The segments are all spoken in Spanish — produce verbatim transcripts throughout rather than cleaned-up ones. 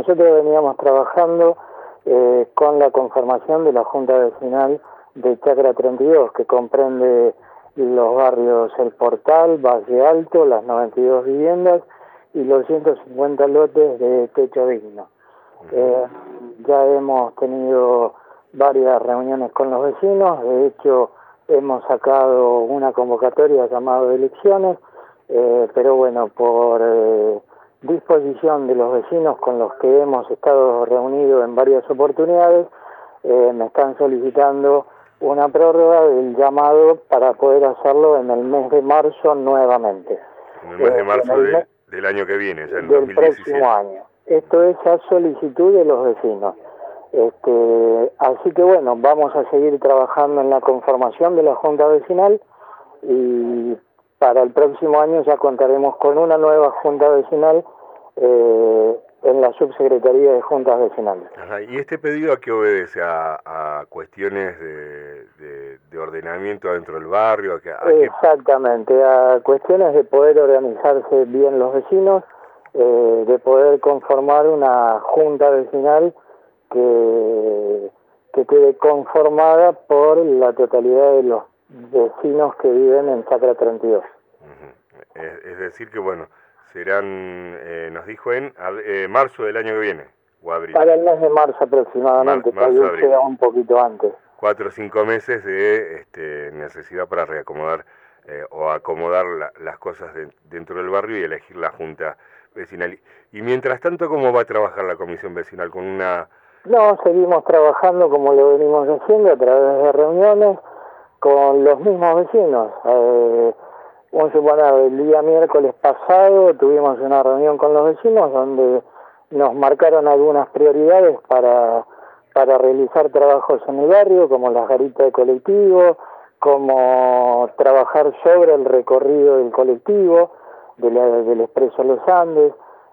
nosotros veníamos trabajando eh, con la conformación de la Junta Vecinal de Chacra treinta y dos, que comprende los barrios El Portal, Valle Alto, las noventa y dos viviendas y los ciento cincuenta lotes de techo digno. Eh, ya hemos tenido varias reuniones con los vecinos, de hecho hemos sacado una convocatoria llamada de elecciones, eh, pero bueno, por eh, disposición de los vecinos con los que hemos estado reunidos en varias oportunidades, eh, me están solicitando una prórroga del llamado para poder hacerlo en el mes de marzo nuevamente. En el mes de marzo eh, de, del año que viene, ya en del dos mil diecisiete. Próximo año. Esto es a solicitud de los vecinos. Este, así que bueno, vamos a seguir trabajando en la conformación de la Junta Vecinal y para el próximo año ya contaremos con una nueva Junta Vecinal eh, en la Subsecretaría de Juntas Vecinales. Ajá. ¿Y este pedido a qué obedece? ¿A, a cuestiones de, de, de ordenamiento dentro del barrio? ¿A, a Exactamente, qué? A cuestiones de poder organizarse bien los vecinos, eh, de poder conformar una Junta Vecinal que, que quede conformada por la totalidad de los vecinos que viven en Chacra treinta y dos. Uh-huh. es, es decir que, bueno, serán, eh, nos dijo en eh, marzo del año que viene, o abril. Para el mes de marzo aproximadamente, Mar, marzo, tal vez sea un poquito antes. Cuatro o cinco meses de este, necesidad para reacomodar eh, o acomodar la, las cosas de, dentro del barrio y elegir la junta vecinal. Y mientras tanto, ¿cómo va a trabajar la comisión vecinal? ¿Con una...? No, seguimos trabajando como lo venimos haciendo a través de reuniones con los mismos vecinos. Eh, un suponer, el día miércoles pasado tuvimos una reunión con los vecinos donde nos marcaron algunas prioridades para, para realizar trabajos en el barrio, como las garitas de colectivo, como trabajar sobre el recorrido del colectivo, de la, del Expreso Los Andes,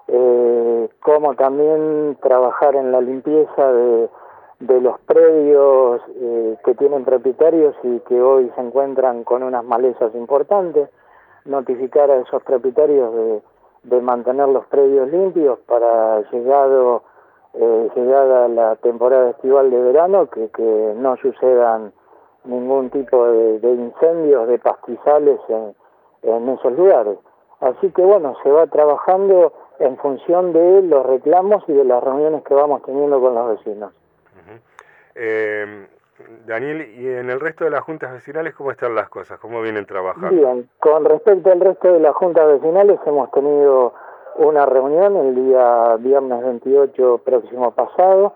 eh, como también trabajar en la limpieza de, de los predios eh, que tienen propietarios y que hoy se encuentran con unas malezas importantes, notificar a esos propietarios de, de mantener los predios limpios para llegado eh, llegada la temporada estival de verano, que, que no sucedan ningún tipo de, de incendios, de pastizales en, en esos lugares. Así que bueno, se va trabajando en función de los reclamos y de las reuniones que vamos teniendo con los vecinos. Uh-huh. eh, Daniel, ¿y en el resto de las juntas vecinales cómo están las cosas? ¿Cómo vienen trabajando? Bien, con respecto al resto de las juntas vecinales hemos tenido una reunión el día viernes veintiocho próximo pasado,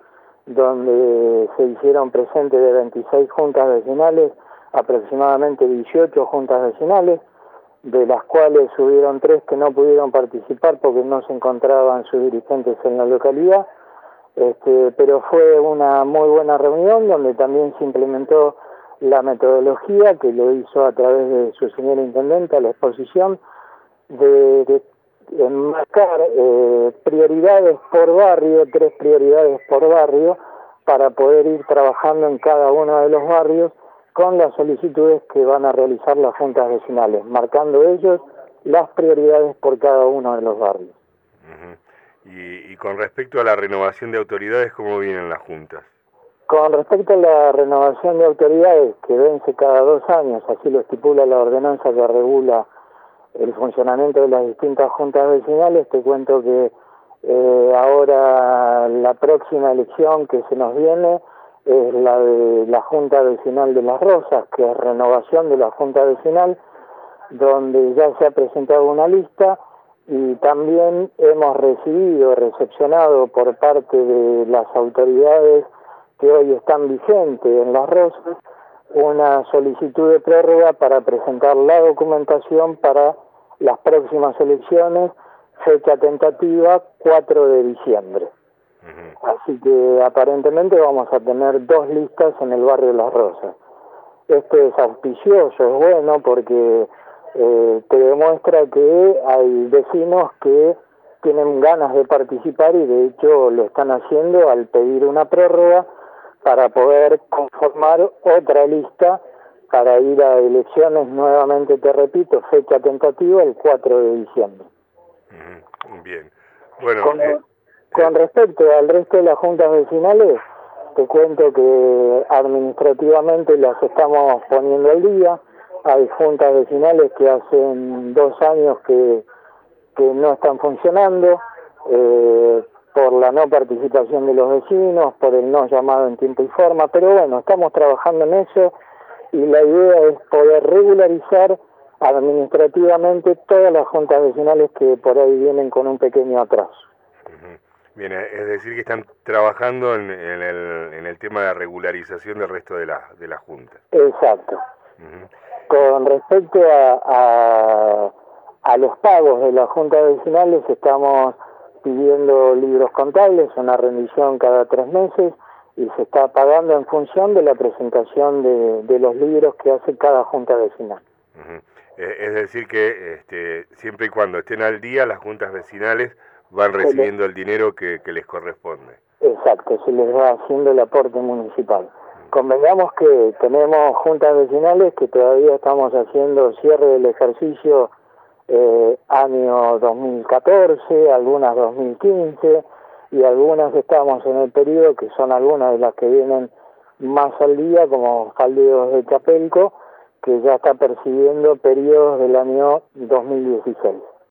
donde se hicieron presentes de veintiséis juntas vecinales, aproximadamente dieciocho juntas vecinales, de las cuales hubieron tres que no pudieron participar porque no se encontraban sus dirigentes en la localidad, este, pero fue una muy buena reunión donde también se implementó la metodología que lo hizo a través de su señora intendenta, la exposición, de, de enmarcar eh, prioridades por barrio, tres prioridades por barrio, para poder ir trabajando en cada uno de los barrios con las solicitudes que van a realizar las juntas vecinales, marcando ellos las prioridades por cada uno de los barrios. Uh-huh. y, y con respecto a la renovación de autoridades, ¿cómo vienen las juntas? Con respecto a la renovación de autoridades, que vence cada dos años, así lo estipula la ordenanza que regula el funcionamiento de las distintas juntas vecinales, te cuento que eh, ahora la próxima elección que se nos viene es la de la Junta Vecinal de Las Rosas, que es renovación de la Junta Vecinal, donde ya se ha presentado una lista y también hemos recibido, recepcionado por parte de las autoridades que hoy están vigentes en Las Rosas, una solicitud de prórroga para presentar la documentación para las próximas elecciones, fecha tentativa cuatro de diciembre. Uh-huh. Así que aparentemente vamos a tener dos listas en el barrio Las Rosas. Esto es auspicioso, es bueno porque eh, te demuestra que hay vecinos que tienen ganas de participar y de hecho lo están haciendo al pedir una prórroga para poder conformar otra lista para ir a elecciones, nuevamente te repito, fecha tentativa el cuatro de diciembre. Uh-huh. Bien. Bueno, con, eh, Con respecto al resto de las juntas vecinales, te cuento que administrativamente las estamos poniendo al día. Hay juntas vecinales que hacen dos años que, que no están funcionando, eh, por la no participación de los vecinos, por el no llamado en tiempo y forma, pero bueno, estamos trabajando en eso y la idea es poder regularizar administrativamente todas las juntas vecinales que por ahí vienen con un pequeño atraso. Uh-huh. Bien, es decir que están trabajando en, en, el, en el tema de regularización del resto de la, de la junta. Exacto. Uh-huh. Con respecto a, a, a los pagos de las juntas vecinales, estamos pidiendo libros contables, una rendición cada tres meses, y se está pagando en función de la presentación de, de los libros que hace cada junta vecinal. Uh-huh. Es decir que este, siempre y cuando estén al día, las juntas vecinales van recibiendo el dinero que, que les corresponde. Exacto, se les va haciendo el aporte municipal. Uh-huh. Convengamos que tenemos juntas vecinales que todavía estamos haciendo cierre del ejercicio eh, año dos mil catorce, algunas dos mil quince, y algunas estamos en el periodo que son algunas de las que vienen más al día, como Faldeos de Chapelco, que ya está percibiendo periodos del año dos mil dieciséis.